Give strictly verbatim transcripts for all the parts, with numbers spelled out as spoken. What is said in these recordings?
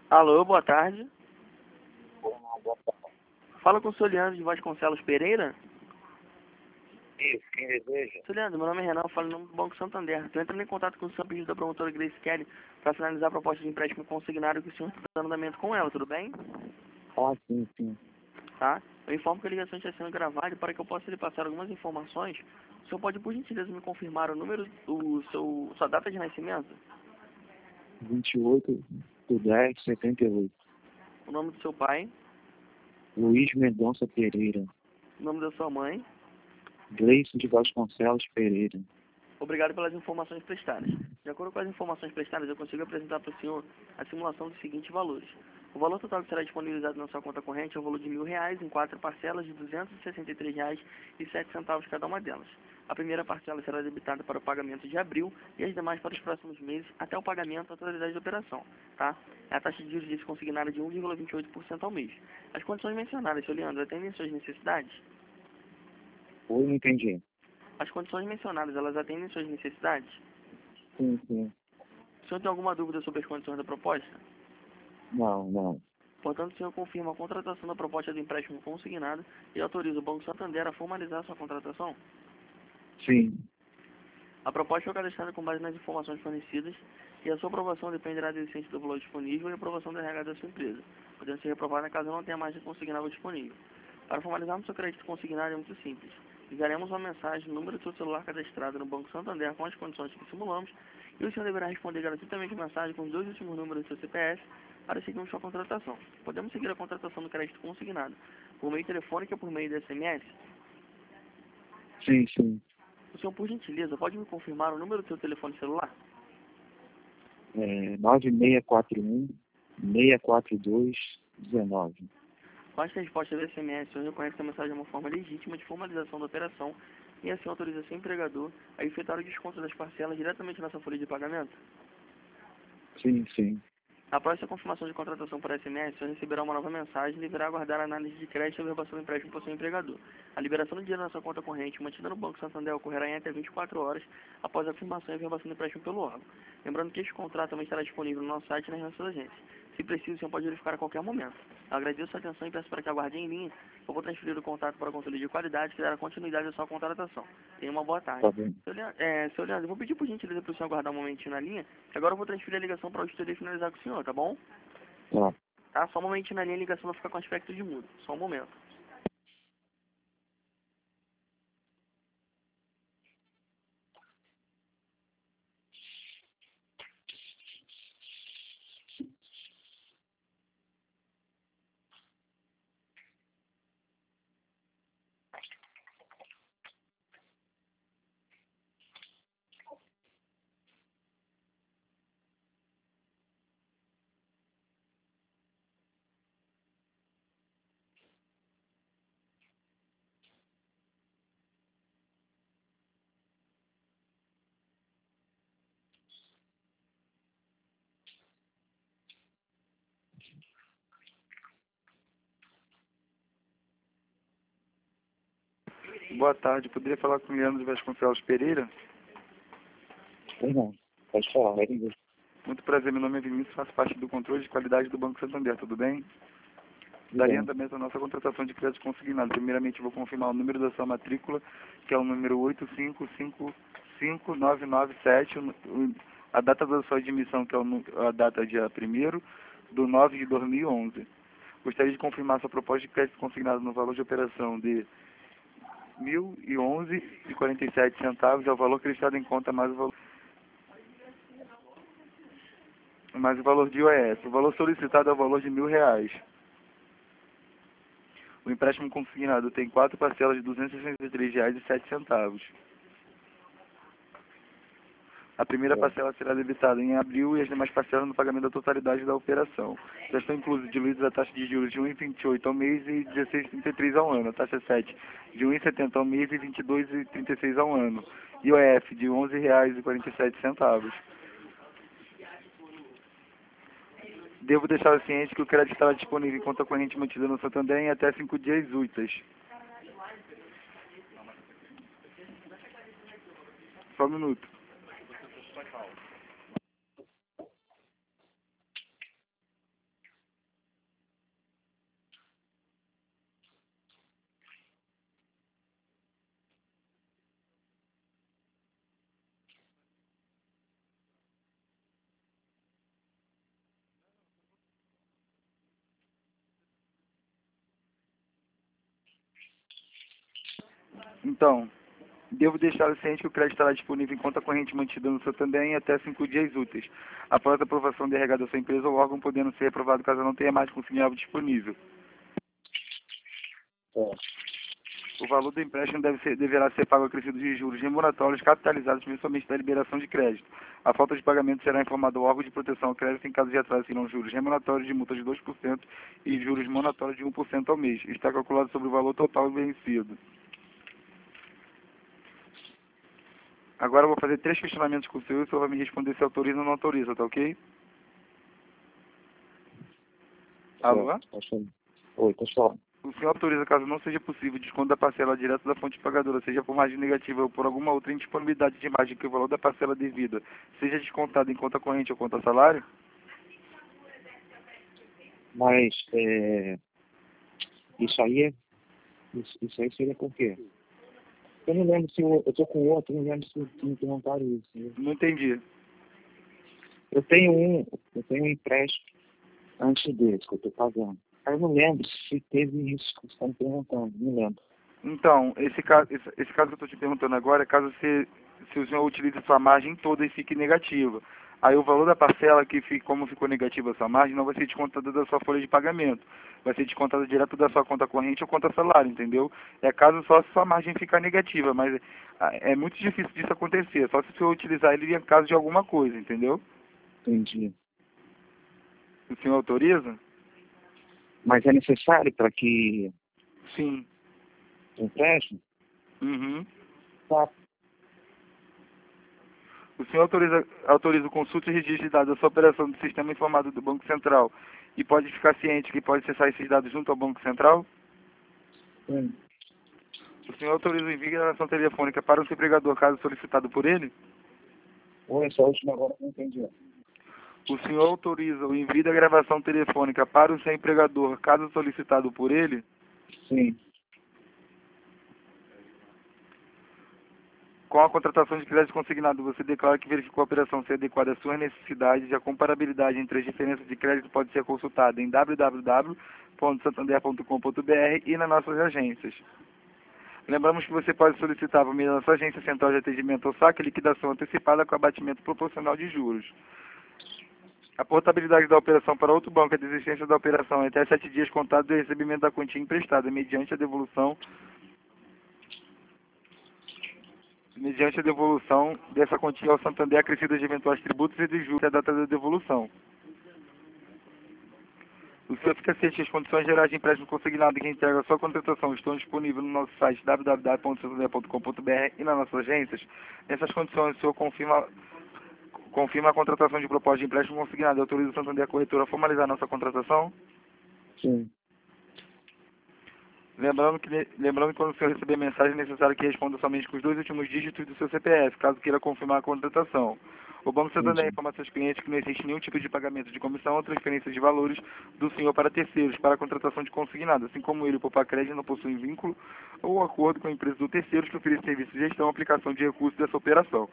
Alô, boa tarde. Olá, boa tarde. Fala com o senhor Leandro de Vasconcelos Pereira. Isso, quem deseja? Senhor Leandro, meu nome é Renan, eu falo em nome do Banco Santander. Estou entrando em contato com o senhor pedido da promotora Grace Kelly para finalizar a proposta de empréstimo consignado que o senhor está dando andamento com ela, tudo bem? Ah, sim, sim. Tá? Eu informo que a ligação está sendo gravada e para que eu possa lhe passar algumas informações, o senhor pode, por gentileza, me confirmar o número, o seu, sua data de nascimento, vinte e oito de dez de setenta e oito. o nome do seu pai, Luiz Mendonça Pereira. o nome da sua mãe. Gleison de Vasconcelos Pereira. Obrigado pelas informações prestadas. De acordo com as informações prestadas, eu consigo apresentar para o senhor a simulação dos seguintes valores. O valor total que será disponibilizado na sua conta corrente é o valor de mil reais em quatro parcelas de duzentos e sessenta e três reais e sete centavos cada uma delas. A primeira parcela será debitada para o pagamento de abril e as demais para os próximos meses até o pagamento da totalidade da operação. Tá? A taxa de juros disso consignada é de um vírgula vinte e oito por cento ao mês. As condições mencionadas, senhor Leandro, atendem suas necessidades? Oi, não entendi. As condições mencionadas, elas atendem suas necessidades? Sim, sim. O senhor tem alguma dúvida sobre as condições da proposta? Não, não. Portanto, o senhor confirma a contratação da proposta de empréstimo consignado e autoriza o Banco Santander a formalizar sua contratação? Sim. A proposta foi cadastrada com base nas informações fornecidas e a sua aprovação dependerá da existência do valor disponível e aprovação da R H da sua empresa, podendo ser reprovada caso não tenha margem consignável disponível. Para formalizarmos seu crédito consignado é muito simples. Enviaremos uma mensagem no número do seu celular cadastrado no Banco Santander com as condições que simulamos e o senhor deverá responder gratuitamente a mensagem com os dois últimos números do seu C P F para seguirmos sua contratação. Podemos seguir a contratação do crédito consignado por meio telefônico ou por meio de S M S? Sim, sim. O senhor, por gentileza, pode me confirmar o número do seu telefone celular? É nove seis quatro um, seis quatro dois, um nove. Com esta resposta do S M S, o senhor reconhece que a mensagem é uma forma legítima de formalização da operação e assim autoriza seu empregador a efetuar o desconto das parcelas diretamente na sua folha de pagamento? Sim, sim. Após a confirmação de contratação por S M S, o senhor receberá uma nova mensagem e deverá aguardar a análise de crédito e averbação do empréstimo por seu empregador. A liberação do dinheiro na sua conta corrente, mantida no Banco Santander, ocorrerá em até vinte e quatro horas após a afirmação e averbação do empréstimo pelo órgão. Lembrando que este contrato também estará disponível no nosso site e nas nossas agências. Se preciso, o senhor pode verificar a qualquer momento. Eu agradeço a atenção e peço para que aguarde em linha. Eu vou transferir o contato para o controle de qualidade que dará continuidade à sua contratação. Tenha uma boa tarde. Tá bem. Seu Leandro, é, seu Leandro, eu vou pedir por gentileza para o senhor aguardar um momentinho na linha, que agora eu vou transferir a ligação para o auditor e finalizar com o senhor, tá bom? Tá. Tá? Só um momentinho na linha, a ligação vai ficar com aspecto de mudo. Só um momento. Boa tarde, poderia falar com o Leandro de Vasconcelos Pereira? Tem não. Pode falar, vai entender. Muito prazer, meu nome é Vinícius, faço parte do controle de qualidade do Banco Santander, tudo bem? Tudo Daria bem. andamento à nossa contratação de crédito consignado. Primeiramente, vou confirmar o número da sua matrícula, que é o número oito cinco cinco cinco nove nove sete, o- o- a data da sua admissão, que é o nu- a data dia primeiro de nove de dois mil e onze. Gostaria de confirmar sua proposta de crédito consignado no valor de operação de mil e onze e quarenta e sete centavos, é o valor acreditado em conta mais o valor, mais o valor de I O S. O valor solicitado é o valor de mil reais. O empréstimo consignado tem quatro parcelas de duzentos e sessenta e três reais e sete centavos. A primeira É. parcela será debitada em abril e as demais parcelas no pagamento da totalidade da operação. Já estão inclusos diluídos a taxa de juros de um vírgula vinte e oito ao mês e dezesseis vírgula trinta e três ao ano. A taxa sete de um vírgula setenta ao mês e vinte e dois vírgula trinta e seis ao ano. I O F de onze reais e quarenta e sete centavos. Devo deixar ciente que o crédito estará disponível em conta corrente mantida no Santander em até cinco dias úteis. Só um minuto. Então, devo deixar ciente que o crédito estará disponível em conta corrente mantida no Santander em até cinco dias úteis, após a aprovação de R H da sua empresa ou órgão, podendo ser reprovado caso não tenha mais consignável disponível. É. O valor do empréstimo deve ser, deverá ser pago acrescido de juros remuneratórios capitalizados mensalmente da liberação de crédito. A falta de pagamento será informado ao órgão de proteção ao crédito em caso de atraso, serão juros remuneratórios de multa de dois por cento e juros monatórios de um por cento ao mês. Está calculado sobre o valor total vencido. Agora eu vou fazer três questionamentos com o senhor e o senhor vai me responder se autoriza ou não autoriza, tá ok? Alô? Oi, pessoal. O senhor autoriza, caso não seja possível, desconto da parcela direto da fonte pagadora, seja por margem negativa ou por alguma outra indisponibilidade de margem que o valor da parcela devida seja descontado em conta corrente ou conta salário? Mas é, isso aí é. Isso, isso aí seria por quê? Eu não lembro se eu, eu tô com outro, eu não lembro se, se me perguntaram isso. Né? Não entendi. Eu tenho um, eu tenho um empréstimo antes desse que eu tô pagando. Aí eu não lembro se teve isso que você está me perguntando, não lembro. Então, esse caso, esse, esse caso que eu estou te perguntando agora é caso se, se o senhor utilize sua margem toda e fique negativa. Aí o valor da parcela, que fica, como ficou negativa a sua margem, não vai ser descontada da sua folha de pagamento. Vai ser descontada direto da sua conta corrente ou conta salário, entendeu? É caso só se sua margem ficar negativa, mas é, é muito difícil disso acontecer. Só se o senhor utilizar ele em caso de alguma coisa, entendeu? Entendi. O senhor autoriza? Mas é necessário para que Sim. o empréstimo? Uhum. Tá. O senhor autoriza, autoriza o consulta e registro de dados da sua operação do sistema informado do Banco Central e pode ficar ciente que pode acessar esses dados junto ao Banco Central? Sim. O senhor autoriza o envio de gravação telefônica para o seu empregador caso solicitado por ele? Ou essa última agora eu não entendi. O senhor autoriza o envio da gravação telefônica para o seu empregador caso solicitado por ele? Sim. Com a contratação de crédito consignado, você declara que verificou a operação ser adequada às suas necessidades e a comparabilidade entre as diferenças de crédito pode ser consultada em w w w ponto santander ponto com ponto b r e nas nossas agências. Lembramos que você pode solicitar por meio da nossa agência central de atendimento ou saque liquidação antecipada com abatimento proporcional de juros. A portabilidade da operação para outro banco é a desistência da operação em até sete dias contados do recebimento da quantia emprestada, mediante a devolução mediante a devolução dessa quantia ao Santander acrescida de eventuais tributos e de juros até a data da devolução. O senhor fica ciente que as condições gerais de empréstimo consignado que entrega a sua contratação estão disponíveis no nosso site w w w ponto santander ponto com ponto b r e nas nossas agências. Nessas condições, o senhor confirma, confirma a contratação de proposta de empréstimo consignado e autoriza o Santander a corretora a formalizar a nossa contratação? Sim. Lembrando que, lembrando que quando o senhor receber mensagem, é necessário que responda somente com os dois últimos dígitos do seu C P F, caso queira confirmar a contratação. O Banco Santander informa a seus clientes que não existe nenhum tipo de pagamento de comissão ou transferência de valores do senhor para terceiros para a contratação de consignado, assim como ele e o Poupa Crédito não possuem vínculo ou acordo com a empresa do terceiro que oferece serviço de gestão ou aplicação de recursos dessa operação.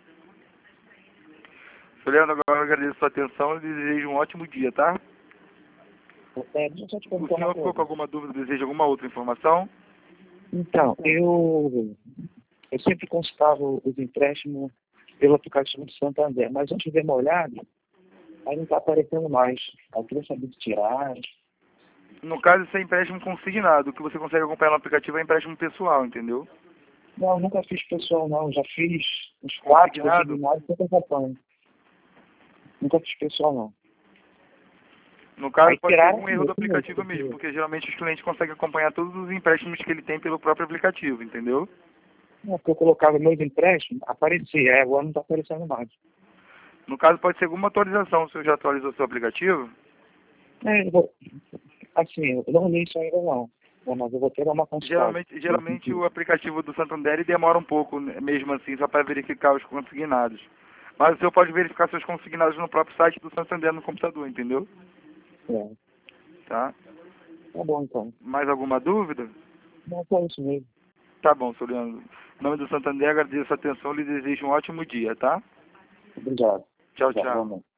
Senhor Leandro, agora eu agradeço a sua atenção e desejo um ótimo dia, tá? É, deixa eu te O perguntar uma senhor ficou com coisa. alguma dúvida, deseja alguma outra informação? Então, eu, eu sempre consultava os empréstimos pelo aplicativo do Santander, mas antes de dar uma olhada, aí não está aparecendo mais. Aí eu queria saber se tiraram. No caso, isso é empréstimo consignado. O que você consegue acompanhar no aplicativo é empréstimo pessoal, entendeu? Não, eu nunca fiz pessoal não, já fiz uns quatro Consignado? consignados sempre acompanho. Nunca fiz pessoal não. No caso, Aí pode ser tiraram algum erro do esse aplicativo mesmo, mesmo, porque geralmente os clientes conseguem acompanhar todos os empréstimos que ele tem pelo próprio aplicativo, entendeu? É, porque eu colocava meus empréstimos, aparecia, aí agora não está aparecendo mais. No caso, pode ser alguma atualização. O senhor já atualizou seu aplicativo? É, eu vou, assim, eu não li isso ainda não, né, mas eu vou ter uma consulta. Geralmente, geralmente o aplicativo do Santander ele demora um pouco, né, mesmo assim, só para verificar os consignados. Mas o senhor pode verificar seus consignados no próprio site do Santander no computador, entendeu? É, Tá? tá bom então. Mais alguma dúvida? Não, só isso mesmo. Tá bom, senhor Leandro. Em nome do Santander, agradeço a atenção e lhe desejo um ótimo dia, tá? Obrigado. Tchau, Tá, tchau. vamos.